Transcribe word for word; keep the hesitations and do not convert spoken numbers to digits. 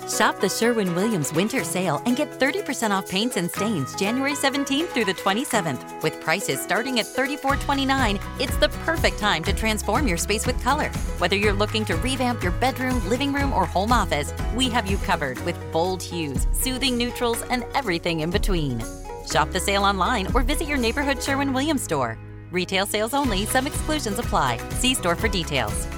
Shop the Sherwin-Williams winter sale and get thirty percent off paints and stains January seventeenth through the twenty-seventh. With prices starting at thirty-four twenty-nine, it's the perfect time to transform your space with color. Whether you're looking to revamp your bedroom, living room, or home office, we have you covered with bold hues, soothing neutrals, and everything in between. Shop the sale online or visit your neighborhood Sherwin-Williams store. Retail sales only. Some exclusions apply. See store for details.